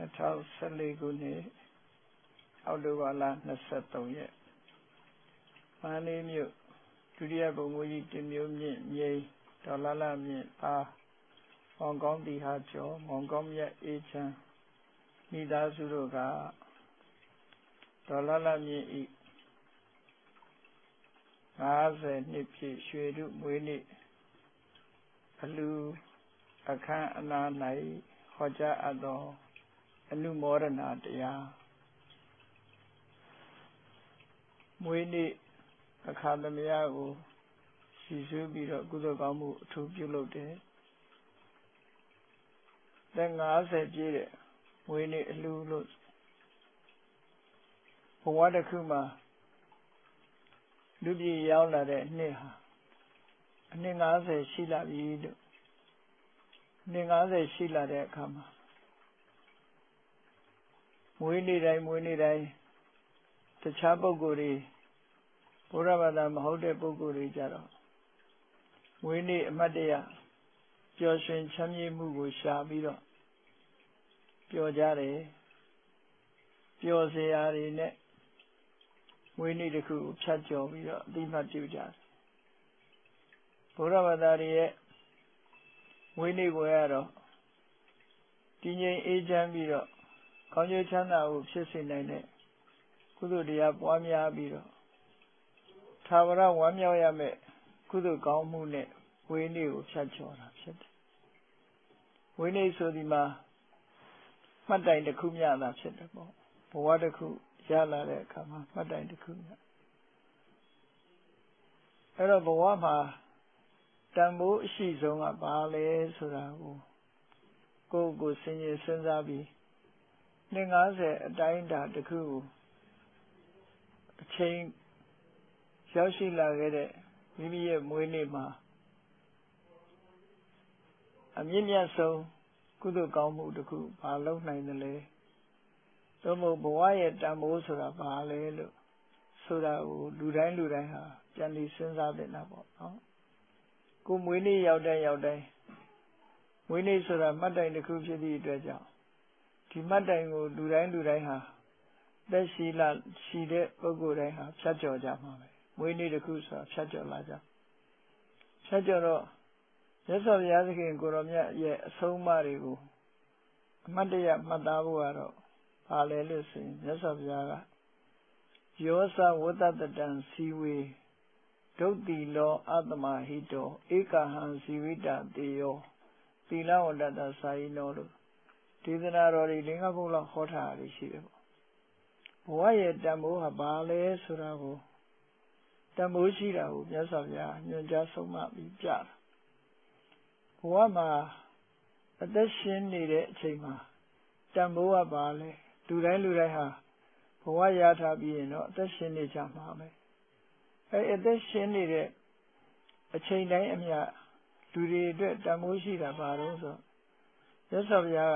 2014 ခုနှစ်အောက်တိုဘာလ23ရက်မန္တလေးမြို့ဒုတိယဗိုလ်မှူးကြီးတင်မျိုးမြင့်မြိတ်ဒေါ်လာလမြင့်အားမောင်ကောင်းတီဟာကျော်မောင်ကောင်းမြတ်အေးချမ်းမိသားစုတို့ကဒေါ်လာလမြင့်ဤ50နှစ်ပြည့်ရွှေထုမွေးနေ့အလူအခမ်းအနား၌ဟောကြားအပ်သောအနုမောဒနာတရားမွေးနေ့အခါသမယကိုရှိစုပြီးတော့ကုသိုလ်ကောင်းမှုအထူးပြုလုပ်တယ်သက်50ပြည့်တဲ့မွေးနေ့အလူလို့ဘဝတစ်ခုမှာလူပြည်ရောက်လာတဲ့နှစ်ဟာအနှစ်50ရှိလာပြီလို့နှစ်50ရှိလာတဲ့အခါမှာမွေးနေ့တိုင်းတခြားပုဂ္ဂိုလ်တွေဘုရားဘာသာမဟုတ်တဲ့ပုဂ္ဂိုလ်တွေကြတော့မွေးနေ့အမတ်တရပျော်ရွှင်ချမ်းမြေ့မှုကိုရှာပြီးတော့ပျော်ကြတယ်ပျော်စရာတွေနဲ့မွေးနေ့တစ်ခုဖြတ်ကျော်ပြီးတော့အတိမတ်ပြုကြတယ်ဘုရားဘာသာတွေရဲ့မွေးနေ့ပွဲကတော့တည်ငြိမ်အေးချမ်းပြီးတော့ကောင်းကျိုးချမ်းသာကိုဖြစ်စေနိုင်တဲ့ကုသိုလ်တရားပွားများပြီးတော့သာဝရဝမ်းမြောက်ရမယ့်ကုသိုလ်ကောင်းမှုနဲ့မွေးနေ့ကိုဖြတ်ကျော်တာဖြစ်တယ်မွေးနေ့ဆိုဒီမှာမှတ်တိုင်တစ်ခုမျှတာဖြစ်တယ်ပေါ့ဘဝတစ်ခုရလာတဲ့အခါမှာမှတ်တိုင်တစ်ခုမျှအဲ့တော့ဘဝမှာတန်ဖိုးအရှိဆုံးကဘာလဲဆိုတာကိုစဉ်းကျင်စဉ်းစားပြီးနှစ်50အတိုင်းအတာတစ်ခုကိုအချိန်ရောက်ရှိလာခဲ့တဲ့မိမိရဲ့မွေးနေ့မှာအမြင့်မြတ်ဆုံးကုသိုလ်ကောင်းမှုတစ်ခုဘာလုပ်နိုင်တယ်လဲသို့မဟုတ်ဘဝရဲ့တန်ဖိုးဆိုတာဘာလဲလို့ဆိုတာကိုလူတိုင်းဟာပြန်ပြီးစဉ်းစားသင့်တာပေါ့နော်ကိုမွေးနေ့ရောက်တိုင်းမွေးနေ့ဆိုတာမှတ်တိုင်တစ်ခုဖြစ်သည့်အတွက်ကြောင့်ဒီမှတ်တိုင်ကိုလူတိုင်းဟာသက်ရှိတဲ့ပုဂ္ဂိုလ်တိုင်းဟာဖြတ်ကျော်ကြမှာပဲမွေးနေ့တစ်ခုဆိုတာဖြတ်ကျော်လာကြဖြတ်ကျော်တော့မြတ်စွာဘုရားသခင်ကိုရောမြတ်ရဲ့အဆုံးအမတွေကိုအမတ်တရမှတ်သားဖို့ကတော့ဘာလဲလို့ဆိုရင်မြတ်စွာဘုရားကယောသဝတ္တတံစီဝေဒုတ်တိလောအတ္တမဟိတောဧကဟံဇီဝိတတေယောသီလဝတ္တတသာယိနောလို့ဒေသနာတော်တွေလင်္ကာဘုရားဟောထားတာရှိတယ်ပေါ့ဘဝရဲ့တန်ဖိုးဟာဘာလဲဆိုတာကိုတန်ဖိုးရှိတာကိုမြတ်စွာဘုရားညွှန်ကြားဆုံးမပြီးပြတာဘဝမှာအသက်ရှင်နေတဲ့အချိန်မှာတန်ဖိုးကဘာလဲလူတိုင်းဟာဘဝရထားပြီးရင်တော့အသက်ရှင်နေကြမှာပဲအသက်ရှင်နေတဲ့အချိန်တိုင်းအမျှလူတွေအတွက်တန်ဖိုးရှိတာဘာလို့ဆိုမြတ်စွာဘုရားက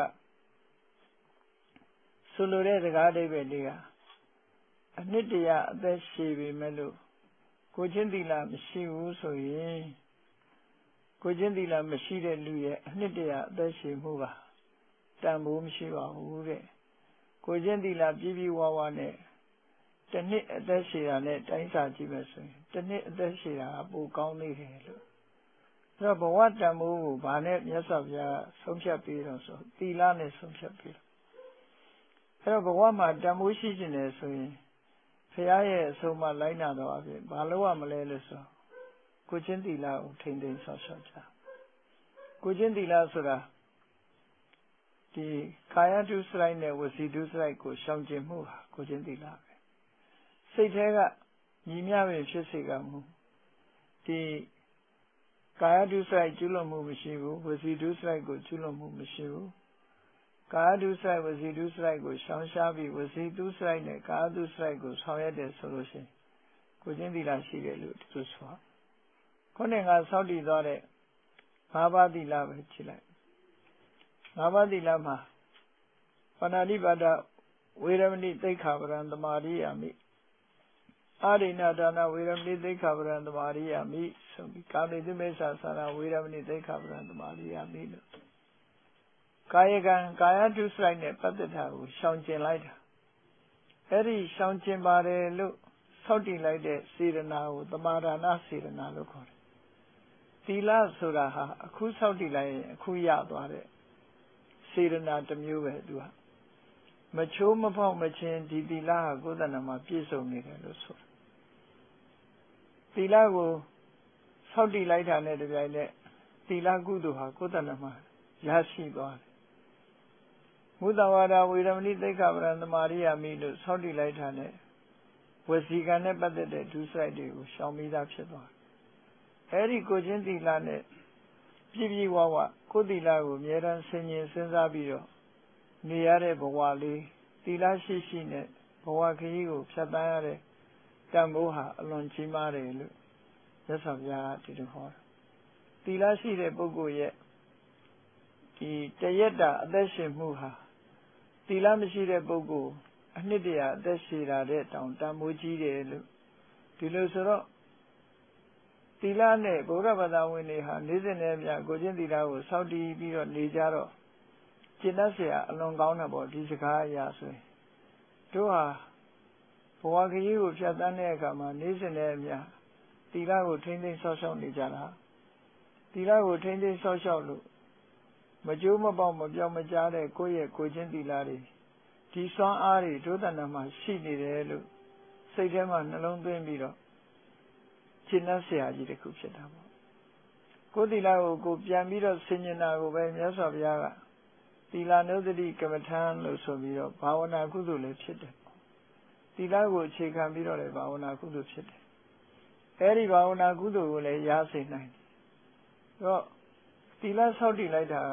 ဆိုလိုတဲ့စကားအဓိပ္ပာယ်တွေကအနှစ်တရာအသက်ရှည်ပေမဲ့လို့ကိုချင်းသီလမရှိဘူးဆိုရင်ကိုချင်းသီလမရှိတဲ့လူရဲ့အနှစ်တရာအသက်ရှည်မှုကတန်ဖိုးမရှိပါဘူးတဲ့ကိုချင်းသီလပြည့်ဝနဲ့တစ်နှစ်အသက်ရှည်တာနဲ့တိုင်းစာကြည့်မယ်ဆိုရင်တစ်နှစ်အသက်ရှည်တာကပိုကောင်းနေတယ်လို့အဲ့တော့ဘဝတန်ဖိုးကိုဗာနဲ့မြတ်စွာဘုရားဆုံးဖြတ်ပေးတော့ဆိုသီလနဲ့ဆုံးဖြတ်ပေးတော့အဲ့တော့ဘဝမှာတန်ဖိုးရှိခြင်းတယ်ဆိုရင်ဘုရားရဲ့အဆုံးအမလိုက်နာတော်အပြင်ဘာလို့ရမလဲလို့ဆိုကိုချင်းသီလကိုထိန်းသိမ်းဆောက်ရှောက်ကြကိုချင်းသီလဆိုတာဒီကာယဒုစရိုက်နဲ့ဝစီဒုစရိုက်ကိုရှောင်ကျဉ်မှုဟာကိုချင်းသီလပဲစိတ်ထဲကညီမျှပင်ဖြစ်စေကမူဒီကာယဒုစရိုက်ကျွလွန်မှုမရှိဘူးဝစီဒုစရိုက်ကိုကျွလွန်မှုမရှိဘူးကာယဒုစရိုက်ဝစီဒုစရိုက်ကိုရှောင်ရှားပြီးဝစီဒုစရိုက်နဲ့ကာယဒုစရိုက်ကိုဆောင်ရွက်တယ်ဆိုလို့ရှိရင်ကိုချင်းသီလရှိတယ်လို့သူဆိုခုနကစောင့်တည်သွားတဲ့၅ပါးသီလပဲကြည့်လိုက်၅ပါးသီလမှာပါဏာတိပါဒဝေရမဏိသိက္ခာပဒံသမာရိယာမိအာရိဏဒါနဝေရမဏိသိက္ခာပဒံသမာရိယာမိဆိုပြီးကာမိတုမေသသာရဝေရမဏိသိက္ခာပဒံသမာရိယာမိလို့ကာယကံကာယဒုစရိုက်နဲ့ပတ်သက်တာကိုရှောင်ကျင်လိုက်တာအဲ့ဒီရှောင်ကျင်ပါတယ်လို့ဆောက်တည်လိုက်တဲ့စေတနာကိုသမာဒါနစေတနာလို့ခေါ်တယ်သီလဆိုတာဟာအခုဆောက်တည်လိုက်ရင်အခုရသွားတဲ့စေတနာတစ်မျိုးပဲသူကမချိုးမဖောက်မချင်းဒီသီလဟာကိုယ်တဏ္ဍာမှာပြည့်စုံနေတယ်လို့ဆိုတာသီလကိုဆောက်တည်လိုက်တာနဲ့တပြိုင်နက်သီလကုသိုလ်ဟာကိုယ်တဏ္ဍာမှာရရှိသွားတယ်မုဒ္ဒဝါဒဝေရမဏိသိက္ခာပဒံသမာရိယာမိလို့ဆောက်တည်လိုက်တာနဲ့ဝစီကံနဲ့ပတ်သက်တဲ့ဒုစရိုက်တွေကိုရှောင်ပြီးသားဖြစ်သွားတယ်အဲဒီကိုချင်းသီလနဲ့ပြည့်ပြည့်ဝဝကိုယ်သီလကိုအမြဲတမ်းဆင်ခြင်စဉ်းစားပြီးတော့နေရတဲ့ဘဝလေးသီလရှိရှိနဲ့ဘဝခရီးကိုဖြတ်သန်းရတဲ့တန်ဖိုးဟာအလွန်ကြီးမားတယ်လို့မြတ်စွာဘုရားဒီလိုဟောတယ်သီလရှိတဲ့ပုဂ္ဂိုလ်ရဲ့ဒီတရက်တာအသက်ရှင်မှုဟာသီလမရှိတဲ့ပုဂ္ဂိုလ်အနှစ်တရာအသက်ရှည်တာတဲ့တောင်တန်ဖိုးကြီးတယ်လို့ဒီလိုဆိုတော့သီလနဲ့ဗုဒ္ဓဘာသာဝင်တွေဟာနေ့စဉ်နဲ့မျှကိုချင်းသီလကိုစောင့်တည်ပြီးတော့နေကြတော့ကျင့်တတ်เสียအလွန်ကောင်းတယ်ပေါ့ဒီစကားအရာဆိုရင်တို့ဟာဘဝခရီးကိုဖြတ်သန်းတဲ့အခါမှာနေ့စဉ်နဲ့မျှသီလကိုထိမ့်သိမ်းဆောက်ရှောက်နေကြတာသီလကိုထိမ့်သိမ်းဆောက်ရှောက်လို့မကြိုးမပေါက်မပြောင်းမကြားတဲ့ကိုယ့်ရဲ့ကိုချင်းသီလတွေဒီစွမ်းအားတွေဒုသဏ္ဍာန်မှာရှိနေတယ်လို့စိတ်ထဲမှာနှလုံးသွင်းပြီးတော့ရှင်းတတ်เสียကြီးတစ်ခုဖြစ်တာပေါ့ကိုယ်သီလကိုပြန်ပြီးတော့ဆင်ញင်တာကိုပဲမြတ်စွာဘုရားကသီလနုဒတိကမ္မထံလို့ဆိုပြီးတော့ဘာဝနာကုသိုလ်လည်းဖြစ်တယ်သီလကိုအခြေခံပြီးတော့လည်းဘာဝနာကုသိုလ်ဖြစ်တယ်အဲဒီဘာဝနာကုသိုလ်ကိုလည်းရစေနိုင်တယ်တော့သီလဆောက်တည်လိုက်တာက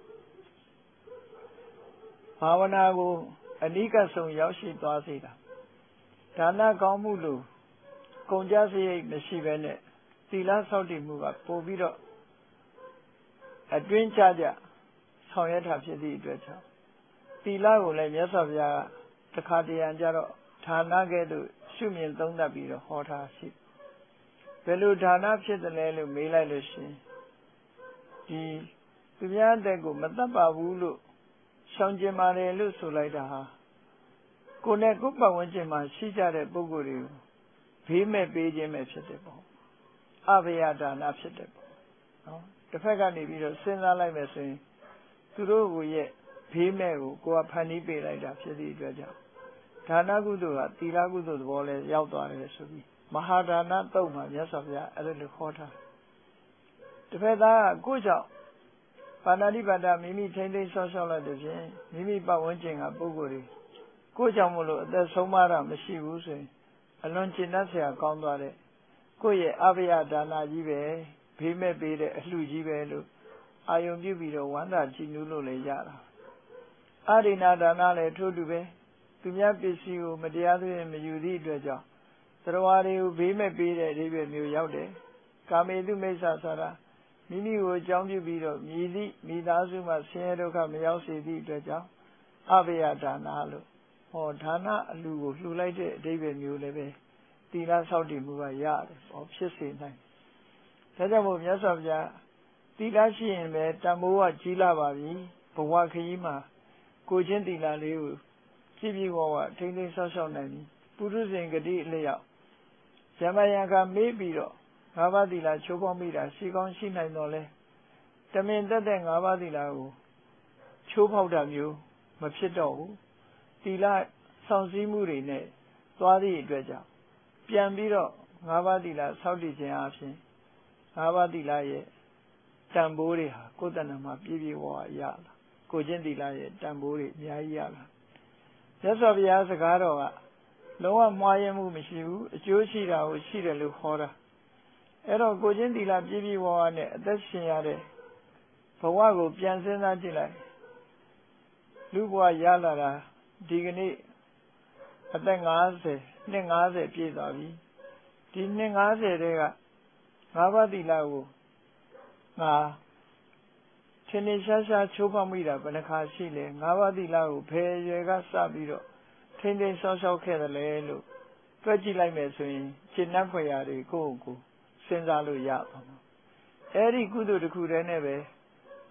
ဘာဝနာကိုအနိကဆုံးရောက်ရှိသွားစေတာဒါနကောင်းမှုလို့ကုန်ကြစရိတ်မရှိဘဲနဲ့သီလဆောက်တည်မှုကပို့ပြီးတော့အတွင်းကျကြဆောင်ရွက်တာဖြစ်သည့်အတွက်ကြောင့်သီလကိုလည်းမြတ်စွာဘုရားကတခါတရံကြတော့ဌာနကဲ့သို့ရှုမြင်သုံးသပ်ပြီးတော့ဟောထားရှိဘယ်လိုဌာနဖြစ်တယ်လဲလို့မေးလိုက်လို့ရှိရင်ဒီသူများအသက်ကိုမတတ်ပါဘူးလို့ရှောင်ကျင်ပါတယ်လို့ဆိုလိုက်တာဟာကိုယ်နဲ့ကိုယ်ပတ်ဝန်းကျင်မှာရှိကြတဲ့ပုဂ္ဂိုလ်တွေကိုဘေးမဲ့ပေးခြင်းပဲဖြစ်တယ်ပေါ့အဘယဒါနဖြစ်တယ်ပေါ့နော်တစ်ဖက်ကနေပြီးတော့စဉ်းစားလိုက်မယ်ဆိုရင်သူတို့ကိုရဲ့ဘေးမဲ့ကိုကိုယ်ကဖန်တီးပေးလိုက်တာဖြစ်သည့်အတွက်ကြောင့်ဒါနကုသိုလ်ကသီလကုသိုလ်သဘောလဲရောက်သွားတယ်ဆိုပြီးမဟာဒါနတုတ်မှာမြတ်စွာဘုရားအဲ့လိုခေါ်ထားတစ်ဖက်သားကကိုယ်ကြောင့်ပါဏာတိပါဒမိမိထိမ့်သိမ်းဆောက်ရှောက်လိုက်တဲ့ဖြင့်မိမိပတ်ဝန်းကျင်ကပုဂ္ဂိုလ်တွေကိုယ်ကြောင့်မလို့အသက်ဆုံးမတာမရှိဘူးဆိုရင်အလွန်ကျင့်တတ်เสียကောင်းသွားတဲ့ကိုယ့်ရဲ့အဘယဒါနကြီးပဲဘေးမဲ့ပေးတဲ့အလှကြီးပဲလို့အာယုံပြုပြီးတော့ဝမ်းသာကြည်နူးလို့လည်းရတာအာရိဏဒါနလည်းထို့တူပဲသူများပစ္စည်းကိုမတရားသွင်းမယူသည့်အတွက်ကြောင့်သရဝါတွေကိုဘေးမဲ့ပေးတဲ့အဓိပ္ပာယ်မျိုးရောက်တယ်ကာမေတုမိစ္ဆာဆိုတာမိမိကိုအကြောင်းပြုပြီးတော့မြည်သည့်မိသားစုမှာဆင်းရဲဒုက္ခမရောက်စေသည့်အတွက်ကြောင့်အဘယဒါနလို့ဟောဒါနအလှကိုလှူလိုက်တဲ့အဓိပ္ပာယ်မျိုးလည်းပဲသီလဆောက်တည်မှုကရတယ်ဟောဖြစ်စေနိုင်ဒါကြောင့်မို့မြတ်စွာဘုရားသီလရှိရင်ပဲတန်ဖိုးကကြီးလာပါပြီဘဝခရီးမှာကိုချင်းသီလလေးကိုကြည်ပြည့်ဝဝထိမ့်သိမ်းဆောက်ရှောက်နိုင်ပြီပုရုဇဉ်ဂတိအလျောက်ဇမယံကမေးပြီးတော့ငါးပါးသီလချိုးဖောက်မိတာရှိကောင်းရှိနိုင်တော့လဲတမင်တက်တဲ့ငါးပါးသီလကိုချိုးဖောက်တာမျိုးမဖြစ်တော့ဘူးသီလဆောင်စည်းမှုတွေနဲ့သွားသည့်အတွက်ကြောင့်ပြန်ပြီးတော့ငါးပါးသီလဆောက်တည်ခြင်းအပြင်ငါးပါးသီလရဲ့တန်ဖိုးတွေဟာကိုယ်တဏ္ဍာမှာပြည့်ပြည့်ဝဝရလာကိုချင်းသီလရဲ့တန်ဖိုးတွေအများကြီးရလာမြတ်စွာဘုရားစကားတော်ကလုံးဝမှားယွင်းမှုမရှိဘူးအကျိုးရှိတာကိုရှိတယ်လို့ခေါ်တာအဲ့တော့ကိုချင်းသီလပြည့်ပြည့်ဝဝနဲ့အသက်ရှင်ရတဲ့ဘဝကိုပြန်စဉ်းစားကြည့်လိုက်လူဘဝရလာတာဒီကနေ့အသက်50နှစ်50ပြည့်သွားပြီဒီနှစ်50တဲကငါးပါးသီလကိုငါထင်ထင်ရှားရှားချိုးဖောက်မိတာဘယ်နှခါရှိလဲငါးပါးသီလကိုဘယ်ရွယ်ကစပြီးတော့ထိမ့်သိမ်းဆောက်ရှောက်ခဲ့တယ်လဲလို့တွက်ကြည့်လိုက်မယ်ဆိုရင်ရှင်းနှံ့ဖွယ်ရာတွေကိုယ့်ကိုယ်စဉ်းစားလို့ရပါမှာအဲဒီကုသိုလ်တစ်ခုတည်းနဲ့ပဲ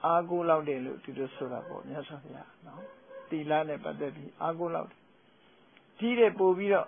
အားကိုးလောက်တယ်လို့ဒီလိုဆိုတာပေါ့မြတ်စွာဘုရားနော်သီလနဲ့ပတ်သက်ပြီးအားကိုးလောက်ဒီတဲ့ပို့ပြီးတော့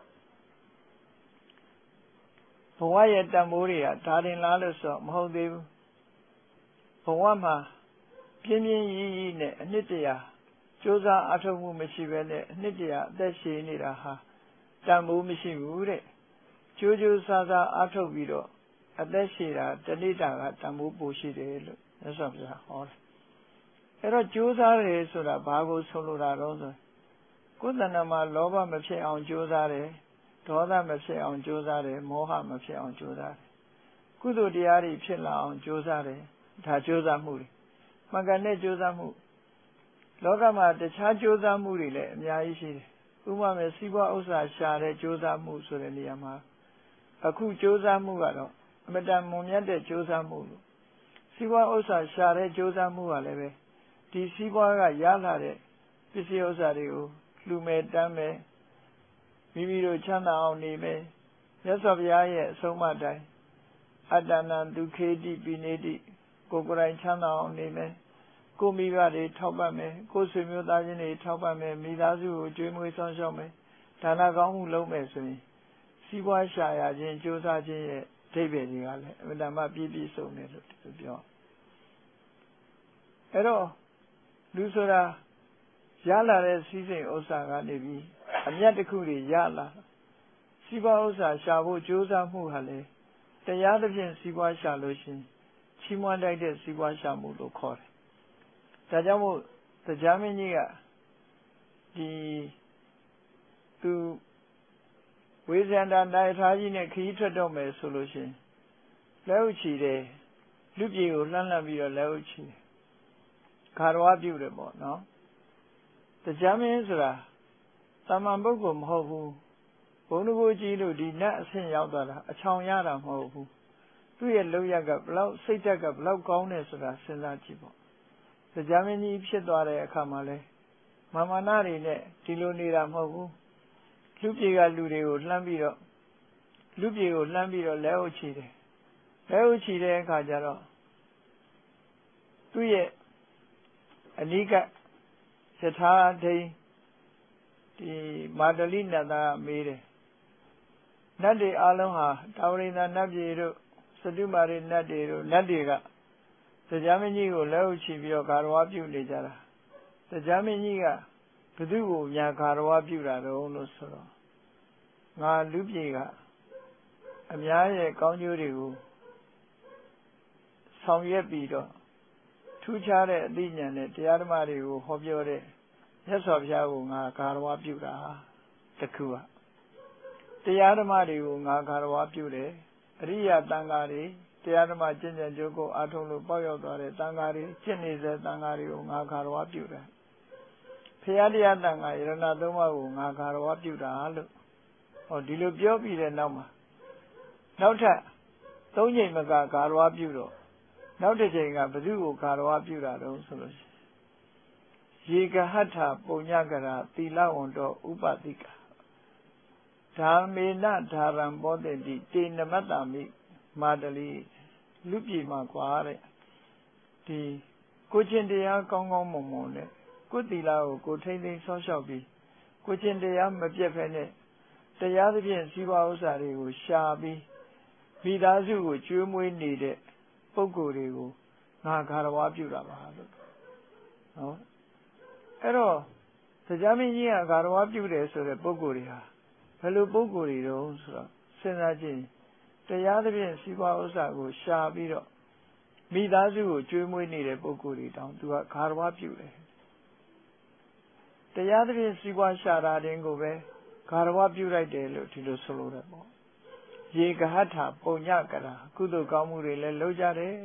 ဘဝရဲ့တန်ဖိုးတွေကဒါတင်လားလို့ဆိုမဟုတ်သေးဘူးဘဝမှာပြင်းပြင်းရည်ရည်နဲ့အနှစ်တရာကြိုးစားအထောက်မှုမရှိဘဲနဲ့အနှစ်တရာအသက်ရှင်နေတာဟာတန်ဖိုးမရှိဘူးတဲ့ကြိုးကြိုးစားစားအထောက်ပြီးတော့အသက်ရှင်တာတဏိတာကတန်ဖိုးပိုရှိတယ်လို့မြတ်စွာဘုရားဟောတယ်အဲ့တော့ကြိုးစားတယ်ဆိုတာဘာကိုဆိုလိုတာတော့ဆိုကိုယ်တဏ္ဍာမှာလောဘမဖြစ်အောင်ကြိုးစားတယ်ဒေါသမဖြစ်အောင်ကြိုးစားတယ်မောဟမဖြစ်အောင်ကြိုးစားတယ်ကုသိုလ်တရားတွေဖြစ်လာအောင်ကြိုးစားတယ်ဒါကြိုးစားမှုတွေမှန်ကန်တဲ့ကြိုးစားမှုလောကမှာတခြားကြိုးစားမှုတွေလည်းအများကြီးရှိတယ်ဥပမာစီးပွားဥစ္စာရှာတဲ့ကြိုးစားမှုဆိုတဲ့နေရာမှာအခုကြိုးစားမှုကတော့အမတန်မွန်မြတ်တဲ့ကြိုးစားမှုလို့စီးပွားဥစ္စာရှာတဲ့ကြိုးစားမှုကလည်းပဲဒီစီးပွားကရလာတဲ့ပစ္စည်းဥစ္စာတွေကိုလူမဲ့တမ်းမဲ့မိမိတို့ချမ်းသာအောင်နေမယ်မြတ်စွာဘုရားရဲ့အဆုံးအမတိုင်းအတ္တနံဒုခေတိပိနေတိကိုယ်ကိုယ်တိုင်ချမ်းသာအောင်နေမယ်ကိုမိဘတွေထောက်ပံ့မယ်ကိုဆွေမျိုးသားချင်းတွေထောက်ပံ့မယ်မိသားစုကိုကြွေးမွေးဆောင်ရှောက်မယ်ဒါနကောင်းမှုလုပ်မယ်ဆိုရင်စီးပွားရှာရခြင်းကြိုးစားခြင်းရဲ့အဓိပ္ပာယ်တွေကလည်းအမှန်တမ်းပြည့်ပြည့်စုံတယ်လို့သူပြောအဲ့တော့လူဆိုတာရလာတဲ့စီးစိမ်ဥစ္စာကနေပြီးအမြတ်တစ်ခုတွေရလာစီးပွားဥစ္စာရှာဖို့ကြိုးစားမှုဟာလေတရားသဖြင့်စီးပွားရှာလို့ရှိရင်ချီးမွမ်းတိုက်တဲ့စီးပွားရှာမှုလို့ခေါ်တယ်ဒါကြောင့်မို့တရားမင်းကြီးကဒီသူဝိဇန္တာနိုင်ထားကြီးနဲ့ခရီးထွက်တော့မယ်ဆိုလို့ရှိရင်လက်ဥချီတယ်လူပြေကိုလှမ်းလှမ်းပြီးတော့လက်ဥချီတယ်ခါတော်ပြုတယ်ပေါ့နော်တရားမင်းဆိုတာတာမန်ပုဂ္ဂိုလ်မဟုတ်ဘူးဘုံတကူကြီးလို့ဒီနတ်အဆင့်ရောက်သွားတာအချောင်ရတာမဟုတ်ဘူးသူ့ရဲ့လောက်ရကဘလောက်စိတ်ဓာတ်ကဘလောက်ကောင်းတယ်ဆိုတာစဉ်းစားကြည့်ပေါ့တရားမင်းကြီးဖြစ်သွားတဲ့အခါမှာလဲမာနတွေနဲ့ဒီလိုနေတာမဟုတ်ဘူးလူပြေကလူတွေကိုလှမ်းပြီးတော့လူပြေကိုလှမ်းပြီးတော့လက်အုပ်ချီတယ်လက်အုပ်ချီတဲ့အခါကျတော့သူ့ရဲ့အနိကယထာဒိဒီမာတလိနတ်သားမေးတယ်နတ်တွေအလုံးဟာတာဝရိန္ဒနတ်ပြည်တို့စတုမာရိနတ်တွေတို့နတ်တွေကတရားမင်းကြီးကိုလက်အုပ်ချီပြီးတော့ဂါရဝပြုနေကြတာတရားမင်းကြီးကဘသူ့ကိုညာဂါရဝပြုတာတော့လို့ဆိုတော့ငါလူပြေကအများရဲ့ကောင်းကျိုးတွေကိုဆောင်ရွက်ပြီးတော့ထူးခြားတဲ့အသိဉာဏ်နဲ့တရားဓမ္မတွေကိုဟောပြောတဲ့မြတ်စွာဘုရားကိုငါဂါရဝပြုတာတခုကတရားဓမ္မတွေကိုငါဂါရဝပြုတယ်အရိယတန်ဃာတွေတရားဓမ္မကျင့်ကြံကြိုးကိုအားထုတ်လို့ပေါက်ရောက်သွားတဲ့တန်ဃာတွေကျင့်နေတဲ့တန်ဃာတွေကိုငါဂါရဝပြုတယ်ဖရာတရားတန်ဃာယရဏသုံးပါးကိုငါဂါရဝပြုတာလို့ဟောဒီလိုပြောပြီးတဲ့နောက်မှာနောက်ထပ်၃ချိန်မကဂါရဝပြုတော့နောက်တစ်ချိန်ကဘု து ကိုဂါရဝပြုတာတော့ဆိုလို့ရေကဟထပုံညကရာသီလဝန္တောဥပတိကဓမ္မေနဓာရံဘောတေတိတေနမတ္တမိမာတလိလူပြည်မှာကွာတဲ့ဒီကိုချင်းတရားကောင်းကောင်းမွန်မွန်နဲ့ကိုသီလကိုကိုထိမ့်သိမ်းဆောက်ရှောက်ပြီးကိုချင်းတရားမပြတ်ဖဲနဲ့တရားသဖြင့်စီးပွားဥစ္စာတွေကိုရှာပြီးမိသားစုကိုကျွေးမွေးနေတဲ့ပုဂ္ဂိုလ်တွေကိုငါဂါရဝပြုတာပါလို့နော်အဲ့တော့တရားမင်းကြီးကဂါရဝပြုတယ်ဆိုတဲ့ပုဂ္ဂိုလ်တွေဟာဘယ်လိုပုဂ္ဂိုလ်တွေတုန်းဆိုတော့စဉ်းစားကြည့်တရားသဖြင့်စီးပွားဥစ္စာကိုရှာပြီးတော့မိသားစုကိုကျွေးမွေးနေတဲ့ပုဂ္ဂိုလ်တွေတောင်သူကဂါရဝပြုတယ်တရားသဖြင့်စီးပွားရှာတာတင်ကိုပဲဂါရဝပြုလိုက်တယ်လို့ဒီလိုဆိုလိုတယ်ပေါ့ရေကဟထပုံညကရာကုသိုလ်ကောင်းမှုတွေလည်းလုပ်ကြတယ်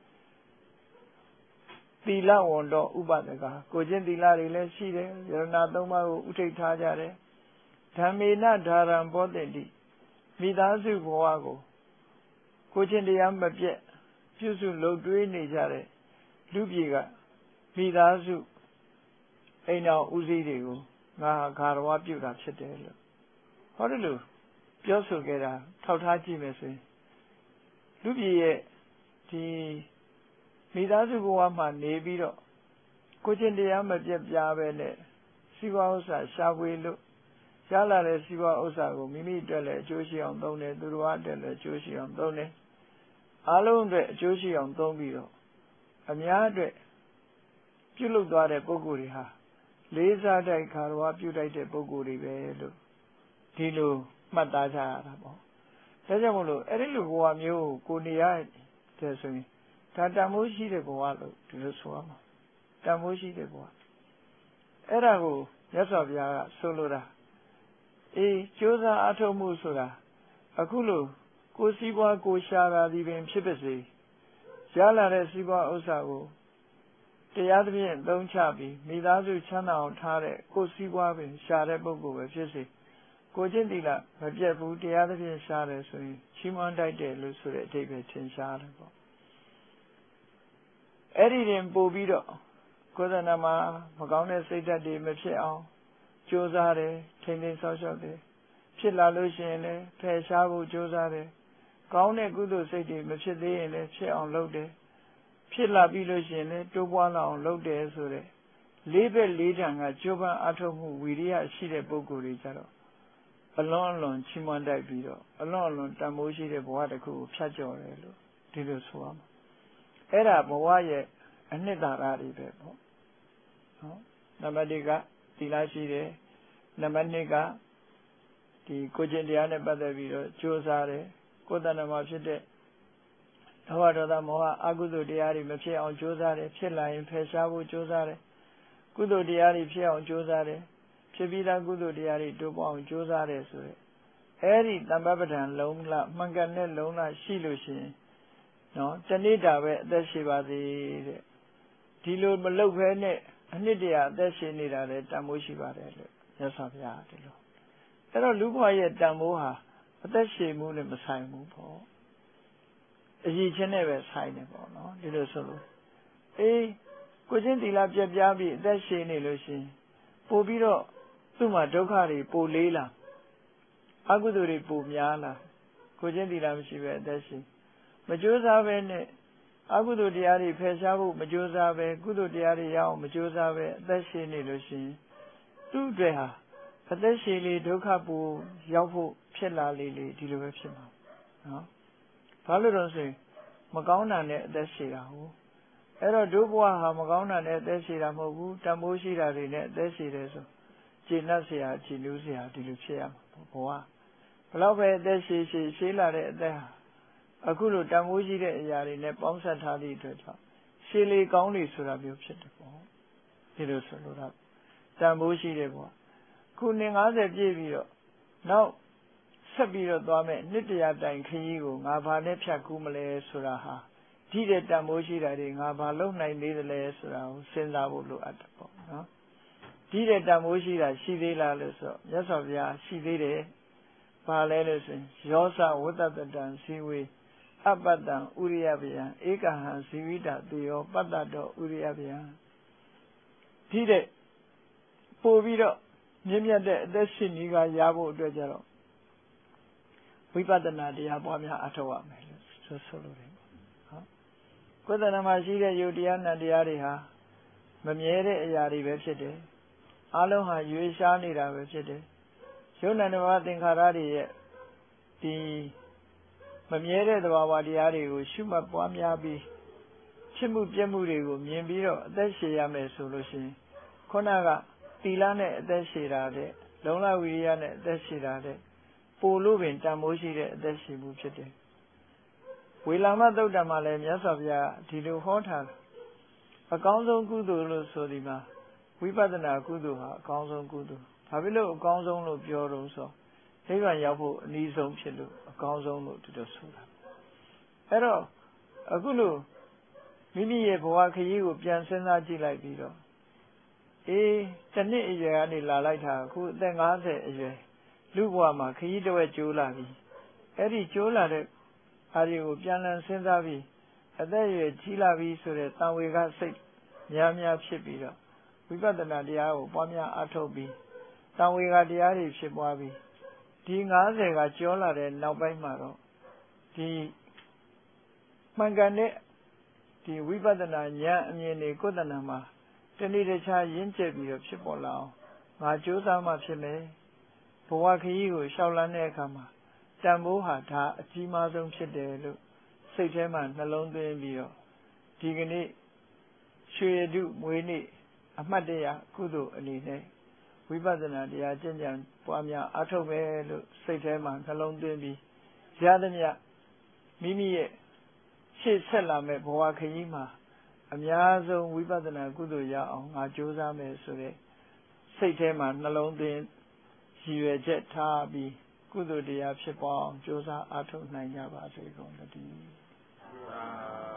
သီလဝန္တောဥပဒကကိုချင်းသီလတွေလည်းရှိတယ်ယရဏသုံးပါးကိုဥထိတ်ထားကြတယ်ဓမ္မေနဓာရံဘောတေတိမိသားစုဘဝကိုချင်းတရားမပြတ်ပြုစုလုပ်တွေးနေကြတဲ့လူပြည်ကမိသားစုအိမ်တော်ဦးစီးတွေကိုငါဂါရဝပြုတာဖြစ်တယ်လို့ဟောတယ်လို့ပြောဆိုခဲ့တာထောက်ထားကြည့်မယ်ဆိုရင်လူပြည်ရဲ့ဒီမိသားစုဘဝမှာနေပြီးတော့ကိုချင်းတရားမပြတ်ပြားပဲနဲ့စီးပွားဥစ္စာရှာဖွေလို့ရလာတဲ့စီးပွားဥစ္စာကိုမိမိအတွက်လည်းအကျိုးရှိအောင်သုံးတယ်သူတို့အတွက်လည်းအကျိုးရှိအောင်သုံးတယ်အားလုံးအတွက်အကျိုးရှိအောင်သုံးပြီးတော့အများအတွက်ပြုလုပ်သွားတဲ့ပုဂ္ဂိုလ်တွေဟာလေးစားတိုက်ခါရဝပြုတိုက်တဲ့ပုဂ္ဂိုလ်တွေပဲလို့ဒီလိုမှတ်သားကြရတာပေါ့ဒါကြောင့်မလို့အဲ့ဒီလိုဘဝမျိုးကိုနေရတဲ့ဆိုရင်ဒါတန်ဖိုးရှိတဲ့ဘဝလို့ဒီလိုဆိုရမှာတန်ဖိုးရှိတဲ့ဘဝအဲ့ဒါကိုမြတ်စွာဘုရားကဆိုလိုတာကြိုးစားအထောက်မှုဆိုတာအခုလိုကိုစည်းပွားကိုရှာတာဒီပင်ဖြစ်ပါစေရလာတဲ့စည်းပွားဥစ္စာကိုတရားသဖြင့်သုံးချပြီးမိသားစုချမ်းသာအောင်ထားတဲ့ကိုစည်းပွားပင်ရှာတဲ့ပုဂ္ဂိုလ်ပဲဖြစ်စေကိုချင်းတိလမပြတ်ဘူးတရားသဖြင့်ရှာတယ်ဆိုရင်ချီးမွမ်းတိုက်တယ်လို့ဆိုတဲ့အဓိပ္ပာယ်ထင်ရှားတယ်ပေါ့အဲ့ဒီတင်ပို့ပြီးတော့ကိုယ်သဏ္ဍာန်မှာမကောင်းတဲ့စိတ်ဓာတ်တွေမဖြစ်အောင်ကြိုးစားတယ်ထိမ့်သိမ်းဆောက်ရှောက်တယ်ဖြစ်လာလို့ရှိရင်လည်းဖယ်ရှားဖို့ကြိုးစားတယ်ကောင်းတဲ့ကုသိုလ်စိတ်တွေမဖြစ်သေးရင်လည်းဖြစ်အောင်လုပ်တယ်ဖြစ်လာပြီးလို့ရှိရင်လည်းတိုးပွားလာအောင်လုပ်တယ်ဆိုတဲ့လေးဘက်လေးတန်ကကြိုးပမ်းအထောက်မှုဝိရိယရှိတဲ့ပုဂ္ဂိုလ်တွေကြတော့အလွန်အလွန်ချီးမွမ်းတိုက်ပြီးတော့အလွန်အလွန်တန်ဖိုးရှိတဲ့ဘဝတစ်ခုကိုဖြတ်ကျော်တယ်လို့ဒီလိုဆိုရမှာအဲ့ဒါဘဝရဲ့အနှစ်သာရတွေပဲပေါ့နော်နံပါတ်1ကသီလရှိတယ်နံပါတ်2ကဒီကိုကျင့်တရားနဲ့ပတ်သက်ပြီးတော့ကြိုးစားတယ်ကိုယ်တဏ္ဍာမှာဖြစ်တဲ့လောဘဒေါသမောဟအကုသိုလ်တရားတွေမဖြစ်အောင်ကြိုးစားတယ်ဖြစ်လာရင်ဖယ်ရှားဖို့ကြိုးစားတယ်ကုသိုလ်တရားတွေဖြစ်အောင်ကြိုးစားတယ်ဖြစ်ပြီးသားကုသိုလ်တရားတွေတိုးပွားအောင်ကြိုးစားတယ်ဆိုရယ်အဲ့ဒီတမ္ပပဒံလုံးလမှန်ကန်တဲ့လုံးလရှိလို့ရှိရင်နော်တဏိတာပဲအသက်ရှိပါသေးတဲ့ဒီလိုမလုပ်ဘဲနဲ့အနှစ်တရာအသက်ရှင်နေတာလည်းတန်ဖိုးရှိပါတယ်လို့မြတ်စွာဘုရားဒီလိုအဲ့တော့လူ့ဘဝရဲ့တန်ဖိုးဟာအသက်ရှင်မှုနဲ့မဆိုင်ဘူးပေါ့အရေးချင်းနဲ့ပဲဆိုင်တယ်ပေါ့နော်ဒီလိုဆိုလို့ကိုချင်းသီလပြတ်ပြားပြီးအသက်ရှင်နေလို့ရှိရင်ပို့ပြီးတော့သူ့မှာဒုက္ခတွေပိုလေးလာအကုသိုလ်တွေပိုများလာကိုချင်းသီလမရှိပဲအသက်ရှင်မကြိုးစားပဲနဲ့အကုသိုလ်တရားတွေဖယ်ရှားဖို့မကြိုးစားပဲကုသိုလ်တရားတွေရအောင်မကြိုးစားပဲအသက်ရှင်နေလို့ရှိရင်သူ့အတွက်ဟာအသက်ရှင်လေဒုက္ခပိုရောက်ဖို့ဖြစ်လာလေဒီလိုပဲဖြစ်မှာနော်ဘာလို့တော့ဆိုရင်မကောင်းတာနဲ့အသက်ရှင်တာဟုတ်အဲ့တော့ဒုဘဝဟာမကောင်းတာနဲ့အသက်ရှင်တာမဟုတ်ဘူးတန်ဖိုးရှိတာတွေနဲ့အသက်ရှင်တယ်ဆိုကျင့်တတ်เสียကြည်နူးเสียဒီလိုဖြစ်ရမှာဘဝဘလောက်ပဲအသက်ရှည်လာတဲ့အသက်ဟာအခုလိုတန်ဖိုးရှိတဲ့အရာတွေနဲ့ပေါင်းစပ်ထားသည့်အတွက်ကြောင့်ရှည်လေကောင်းလေဆိုတာမျိုးဖြစ်တယ်ပေါ့ဒီလိုဆိုလို့တော့တန်ဖိုးရှိတဲ့ဘဝခုနှစ်90ပြည့်ပြီးတော့နောက်ဆက်ပြီးတော့သွားမယ်နှစ်တရာတိုင်ခရီးကိုငါဘာနဲ့ဖြတ်ကူးမလဲဆိုတာဟာဒီတဲ့တန်ဖိုးရှိတာတွေငါဘာလုပ်နိုင်သေးတယ်လဲဆိုတာကိုစဉ်းစားဖို့လိုအပ်တယ်ပေါ့နော်ဒီတဲ့တန်ဖိုးရှိတာရှိသေးလားလို့ဆိုမြတ်စွာဘုရားရှိသေးတယ်ဘာလဲလို့ဆိုရင်ယောသဝတ္တတတံဇီဝေအပ္ပတံဥရိယဗျံဧကဟံဇီဝိတတေယောပတ္တတောဥရိယဗျံဒီတဲ့ပို့ပြီးတော့မြင့်မြတ်တဲ့အသက်ရှင်ကြီးကရဖို့အတွက်ကြတော့ဝိပဿနာတရားပွားများအထောက်ရမယ်လို့ဆိုလိုတယ်ဟုတ်ကိုယ်တဏ္ဍာမှာရှိတဲ့ယုတ်တရားနံတရားတွေဟာမမြဲတဲ့အရာတွေပဲဖြစ်တယ်အလုံးဟာရွေးရှားနေတာပဲဖြစ်တယ်ယုတ်နံတဘာသင်္ခါရတွေရဲ့ဒီမမြဲတဲ့သဘာဝတရားတွေကိုရှုမှတ်ပွားများပြီးဖြစ်မှုပြည့်မှုတွေကိုမြင်ပြီးတော့အသက်ရှင်ရမယ်ဆိုလို့ရှိရင်ခုနကသီလနဲ့အသက်ရှင်တာတဲ့လုံလဝိရိယနဲ့အသက်ရှင်တာတဲ့ပို့လို့ပင်တန်ဖိုးရှိတဲ့အသက်ရှင်မှုဖြစ်တယ်ဝေလာမသုတ်တံမှာလည်းမြတ်စွာဘုရားဒီလိုဟောထားတယ်အကောင်းဆုံးကုသိုလ်လို့ဆိုဒီမှာဝိပဿနာကုသိုလ်ဟာအကောင်းဆုံးကုသိုလ်ဘာဖြစ်လို့အကောင်းဆုံးလို့ပြောတော့ဆိုနိဗ္ဗာန်ရောက်ဖို့အနည်းဆုံးဖြစ်လို့အကောင်းဆုံးလို့ဒီလိုဆိုတာအဲ့တော့အခုလို့မိမိရဲ့ဘဝခရီးကိုပြန်စဉ်းစားကြည့်လိုက်ပြီးတော့တစ်နှစ်အရွယ်ကနေလာလိုက်တာအခုအသက်50အရွယ်လူဘဝမှာခရီးတစ်ဝက်ကျိုးလာပြီအဲ့ဒီကျိုးလာတဲ့အားတွေကိုပြန်လည်စဉ်းစားပြီးအသက်အရွယ်ကြီးလာပြီဆိုတဲ့တန်ဝေကစိတ်များဖြစ်ပြီးတော့ဝိပဿနာတရားကိုပွားများအားထုတ်ပြီးတန်ဝေကတရားတွေဖြစ်ပွားပြီးဒီ90ကကျော်လာတဲ့နောက်ပိုင်းမှာတော့ဒီမှန်ကန်တဲ့ဒီဒီဝိပဿနာဉာဏ်အမြင်တွေကိုယ်တဏ္ဍာမှာတဏှိတခြားရင်းကျက်ပြီးတော့ဖြစ်ပေါ်လာအောင်ငါကြိုးစားမှဖြစ်မယ်ဘဝခရီးကိုရှောက်လန်းတဲ့အခါမှာတန်ဖိုးဟာဒါအကြီးမားဆုံးဖြစ်တယ်လို့စိတ်ထဲမှာနှလုံးသွင်းပြီးတော့ဒီကနေ့ရွှေရတုမွေးနေ့အမှတ်တရကုသိုလ်အနေနဲ့ဝိပဿနာတရားကျင့်ကြံပွားများအားထုတ်မယ်လို့စိတ်ထဲမှာနှလုံးသွင်းပြီးရသမျှမိမိရဲ့ရှေ့ဆက်လာမဲ့ဘဝခရီးမှာအများဆုံးဝိပဿနာကုသိုလ်ရအောင်ငါကြိုးစားမယ်ဆိုတဲ့စိတ်ထဲမှာနှလုံးသွင်းရည်ရွယ်ချက်ထားပြီးကုသိုလ်တရားဖြစ်ပေါ်အောင်ကြိုးစားအားထုတ်နိုင်ကြပါစေကုန်သတည်း